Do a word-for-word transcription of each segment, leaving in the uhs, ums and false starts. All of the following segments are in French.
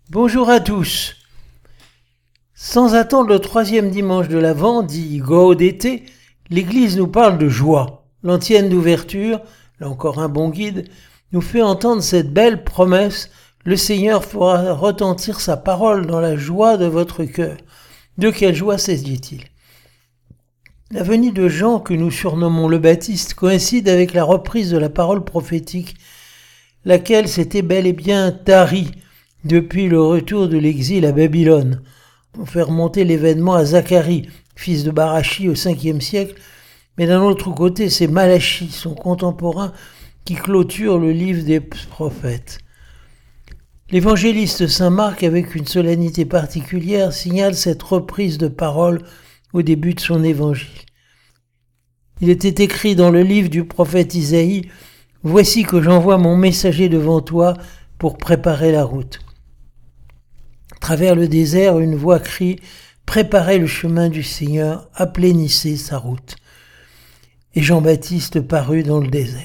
Bonjour à tous. Sans attendre le troisième dimanche de l'Avent, dit Gaudete, l'Église nous parle de joie. L'antienne d'ouverture, là encore un bon guide, nous fait entendre cette belle promesse: le Seigneur fera retentir sa parole dans la joie de votre cœur. De quelle joie s'agit-il ? La venue de Jean, que nous surnommons le Baptiste, coïncide avec la reprise de la parole prophétique, laquelle s'était bel et bien tarie depuis le retour de l'exil à Babylone. On fait remonter l'événement à Zacharie, fils de Barachi au cinquième siècle, mais d'un autre côté, c'est Malachi, son contemporain, qui clôture le livre des prophètes. L'évangéliste saint Marc, avec une solennité particulière, signale cette reprise de parole au début de son évangile. Il était écrit dans le livre du prophète Isaïe: « Voici que j'envoie mon messager devant toi pour préparer la route. » À travers le désert, une voix crie: « Préparez le chemin du Seigneur, aplanissez sa route. » Et Jean-Baptiste parut dans le désert.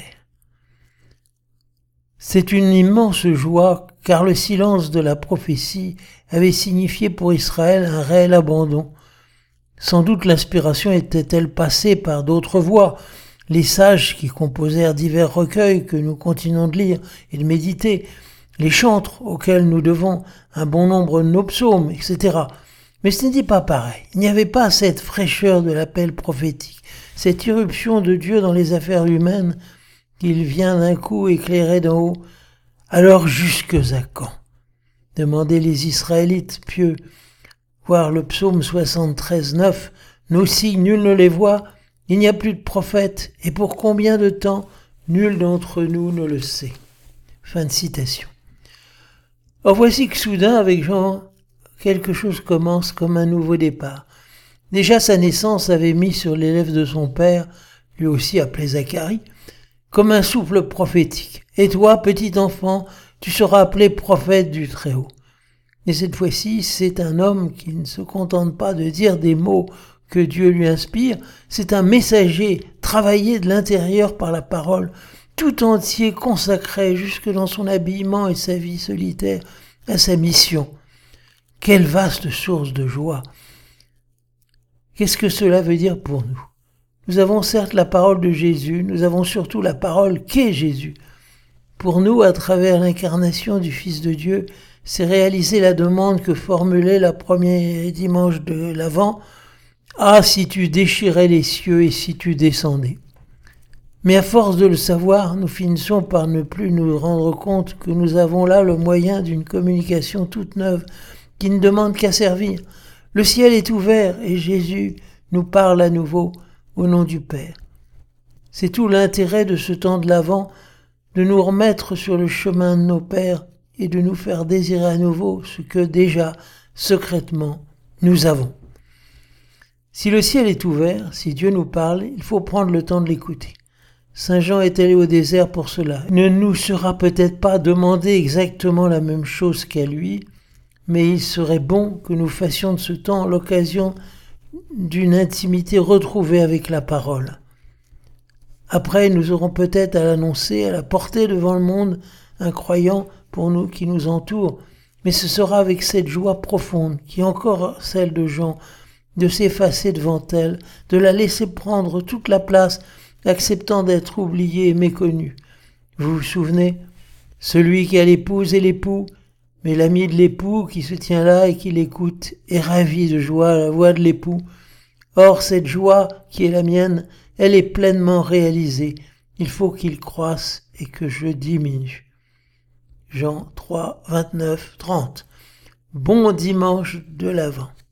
C'est une immense joie, car le silence de la prophétie avait signifié pour Israël un réel abandon. Sans doute l'inspiration était-elle passée par d'autres voies, les sages qui composèrent divers recueils que nous continuons de lire et de méditer, les chantres auxquels nous devons un bon nombre de nos psaumes, et cetera. Mais ce n'était pas pareil. Il n'y avait pas cette fraîcheur de l'appel prophétique, cette irruption de Dieu dans les affaires humaines qu'il vient d'un coup éclairer d'en haut. Alors jusque à quand ? Demandaient les Israélites pieux. Voir le psaume soixante-treize neuf, nos signes, nul ne les voit, il n'y a plus de prophète, et pour combien de temps, nul d'entre nous ne le sait. Fin de citation. Or voici que soudain, avec Jean, quelque chose commence comme un nouveau départ. Déjà sa naissance avait mis sur les lèvres de son père, lui aussi appelé Zacharie, comme un souffle prophétique. Et toi, petit enfant, tu seras appelé prophète du Très-Haut. Et cette fois-ci, c'est un homme qui ne se contente pas de dire des mots que Dieu lui inspire, c'est un messager travaillé de l'intérieur par la parole, tout entier consacré jusque dans son habillement et sa vie solitaire à sa mission. Quelle vaste source de joie! Qu'est-ce que cela veut dire pour nous ? Nous avons certes la parole de Jésus, nous avons surtout la parole qu'est Jésus. Pour nous, à travers l'incarnation du Fils de Dieu, c'est réaliser la demande que formulait la première dimanche de l'Avent: « Ah, si tu déchirais les cieux et si tu descendais !» Mais à force de le savoir, nous finissons par ne plus nous rendre compte que nous avons là le moyen d'une communication toute neuve qui ne demande qu'à servir. Le ciel est ouvert et Jésus nous parle à nouveau au nom du Père. C'est tout l'intérêt de ce temps de l'Avent, de nous remettre sur le chemin de nos pères et de nous faire désirer à nouveau ce que déjà, secrètement, nous avons. Si le ciel est ouvert, si Dieu nous parle, il faut prendre le temps de l'écouter. Saint Jean est allé au désert pour cela. Il ne nous sera peut-être pas demandé exactement la même chose qu'à lui, mais il serait bon que nous fassions de ce temps l'occasion d'une intimité retrouvée avec la parole. Après, nous aurons peut-être à l'annoncer, à la porter devant le monde, un croyant pour nous qui nous entoure, mais ce sera avec cette joie profonde, qui est encore celle de Jean, de s'effacer devant elle, de la laisser prendre toute la place, acceptant d'être oublié et méconnu. Vous vous souvenez ? Celui qui a l'épouse et l'époux, mais l'ami de l'époux qui se tient là et qui l'écoute est ravi de joie à la voix de l'époux. Or, cette joie qui est la mienne, elle est pleinement réalisée. Il faut qu'il croisse et que je diminue. Jean trois, vingt-neuf, trente. Bon dimanche de l'Avent.